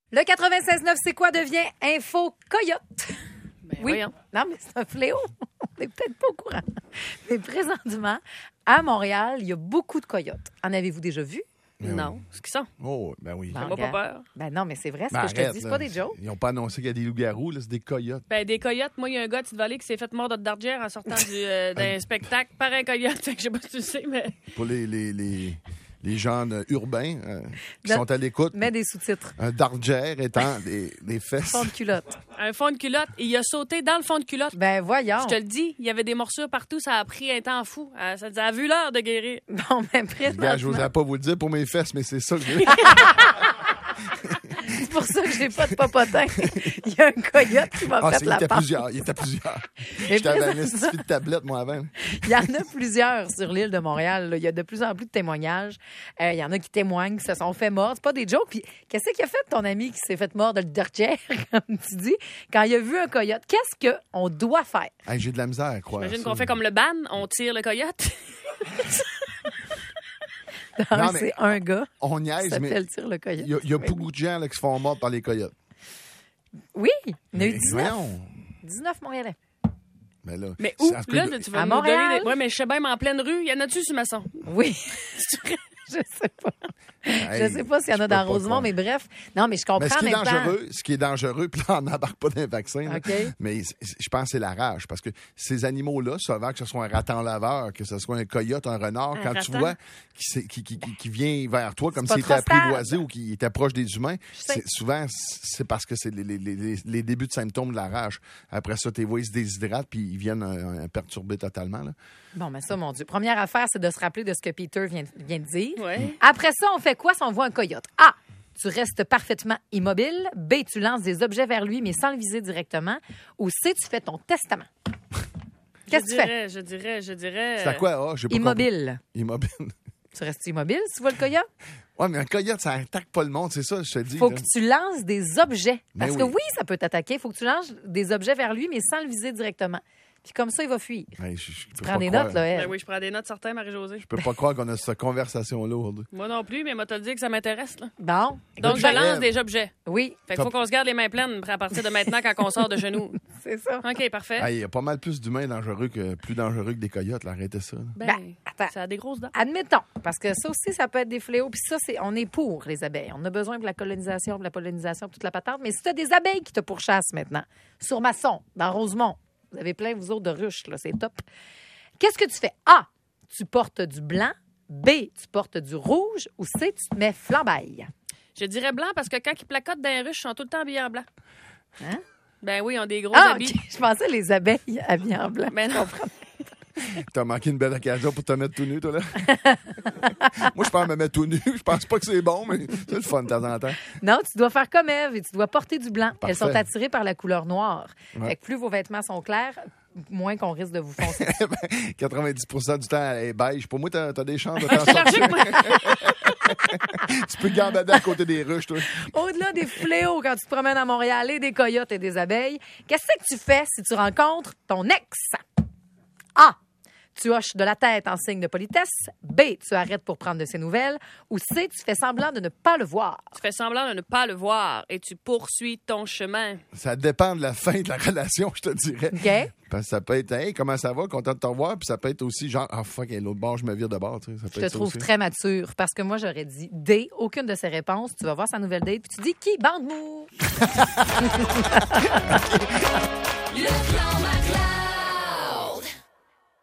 Le 96.9, c'est quoi devient Info Coyote? Ben, Oui. voyons. Non, mais c'est un fléau. On n'est peut-être pas au courant. Mais présentement, à Montréal, il y a beaucoup de coyotes. En avez-vous déjà vu? Ben Non. oui. Ce qu'ils sont. Oh, ben oui. Bon. Ça m'a pas peur. Ben non, mais c'est vrai, ce Ben que je te arrête, dis, c'est là. pas des jokes. Ils n'ont pas annoncé qu'il y a des loups-garous, là, c'est des coyotes. Ben, des coyotes. Moi, il y a un gars de Petite-Vallée qui s'est fait mordre d'argère en sortant d'un spectacle par un coyote. Fait que je sais pas si tu le sais, mais. Pour les gens urbains qui De- sont à l'écoute, Mets des sous-titres. un dargère étant des fesses. Fond de culotte. Un fond de culotte. Et il a sauté dans le fond de culotte. Ben voyons. Je te le dis, il y avait des morsures partout. Ça a pris un temps fou. Ça a vu l'heure de guérir. Bon, ben Gars, je présentement, n'oserais pas vous le dire pour mes fesses, mais c'est ça que j'ai. c'est pour ça que j'ai pas de popotin. Il y a un coyote qui m'a fait Il la était part. plusieurs. Il était plusieurs. Mais J'étais à un présentement, esti de tablette, moi, avant. il y en a plusieurs sur l'île de Montréal. là. Il y a de plus en plus de témoignages. Il y en a qui témoignent, qui se sont fait mordre. C'est pas des jokes. Puis qu'est-ce qu'il a fait, ton ami qui s'est fait mordre le dortière, comme tu dis, quand il a vu un coyote? Qu'est-ce qu'on doit faire? Hey, j'ai de la misère à croire. J'imagine ça. qu'on fait comme le ban, on tire le coyote. Non, mais C'est un gars On qui niaise, mais s'appelle Tire le coyote. il y a Oui. beaucoup de gens là, qui se font mordre par les coyotes. Oui, il y en a eu Mais 19. voyons. 19 Montréalais. Mais là, Mais où? en tout Là, cas, tu vas À nous Montréal? donner des... Ouais, mais je sais bien, mais en pleine rue, y en a-tu sur Masson? Oui. Je sais pas. hey, Je sais pas s'il y en je a peux dans pas Rosemont, croire. mais bref. Non, mais je comprends Mais ce qui est en même temps. dangereux, puis là, on n'embarque pas dans les vaccins, là. OK. Mais je pense que c'est la rage. Parce que ces animaux-là, souvent, que ce soit un raton laveur, que ce soit un coyote, un renard, Un quand tu raton? vois qui vient vers toi comme C'est s'il pas était trop stable. apprivoisé ou qu'il était proche des humains, sais. souvent, c'est parce que c'est les débuts de symptômes de la rage. Après ça, tes voix, ils se déshydratent, puis ils viennent perturber totalement. Là. Bon, mais ça, mon Dieu. Première affaire, c'est de se rappeler de ce que Peter vient de dire. Ouais. Après ça, on fait quoi si on voit un coyote? A. Tu restes parfaitement immobile. B. Tu lances des objets vers lui, mais sans le viser directement. Ou C. Tu fais ton testament. Qu'est-ce que tu fais? Je dirais. C'est à quoi? Ah, j'ai pas Immobile. compris. Immobile. Tu restes immobile si tu vois le coyote? Ouais, mais un coyote, ça attaque pas le monde, c'est ça, je te dis. Faut là. que tu lances des objets. Parce Mais que oui. oui, ça peut t'attaquer. Faut que tu lances des objets vers lui, mais sans le viser directement. Puis comme ça, il va fuir. Hey, je peux Prends pas des croire. notes, là, elle. Ben oui, je prends des notes certaines, Marie-Josée. Je peux pas croire qu'on a cette conversation lourde. Moi non plus, mais moi, t'as dit que ça m'intéresse, là. Bon. Donc, je Ben, lance des objets. Oui, Fait qu'il faut qu'on se garde les mains pleines à partir de maintenant quand on sort de chez nous. c'est ça. OK, parfait. Il y a pas mal plus d'humains plus dangereux que des coyotes, là. Arrêtez ça. là. Ben, attends. Ça a des grosses dents. Admettons, parce que ça aussi, ça peut être des fléaux. Puis ça, on est pour les abeilles. On a besoin de la colonisation, de la pollinisation, toute la patente. Mais si tu as des abeilles qui te pourchassent maintenant, sur Masson, dans Rosemont, vous avez plein, vous autres, de ruches, là, c'est top. Qu'est-ce que tu fais? A, tu portes du blanc. B, tu portes du rouge. Ou C, tu te mets flambaille. Je dirais blanc parce que quand ils placotent dans les ruches, ils sont tout le temps habillés en blanc. Hein? Ben oui, ils ont des gros Ah, habits. OK. Je pensais les abeilles habillées en blanc. Mais non. T'as manqué une belle occasion pour te mettre tout nu, toi, là. Moi, je pense me mettre tout nu. Je pense pas que c'est bon, mais c'est le fun de temps en temps. Non, tu dois faire comme Ève et tu dois porter du blanc. Parfait. Elles sont attirées par la couleur noire. Ouais. Fait que plus vos vêtements sont clairs, moins qu'on risque de vous foncer. 90% du temps, elle est beige. Pour moi, t'as des chances de Je t'en suis allergique, sortir. moi. Tu peux gambader à côté des ruches, toi. Au-delà des fléaux quand tu te promènes à Montréal et des coyotes et des abeilles, qu'est-ce que tu fais si tu rencontres ton ex? A. Tu hoches de la tête en signe de politesse. B. Tu arrêtes pour prendre de ses nouvelles. Ou C. Tu fais semblant de ne pas le voir. Tu fais semblant de ne pas le voir et tu poursuis ton chemin. Ça dépend de la fin de la relation, je te dirais. OK? Parce que ça peut être, hey, comment ça va? Content de te revoir. Puis ça peut être aussi genre, ah, fuck, l'autre bord, je me vire de bord. Tu sais. Ça peut Je te être ça trouve aussi. très mature parce que moi, j'aurais dit D. Aucune de ses réponses. Tu vas voir sa nouvelle date puis tu dis qui? Bande mou! Le clan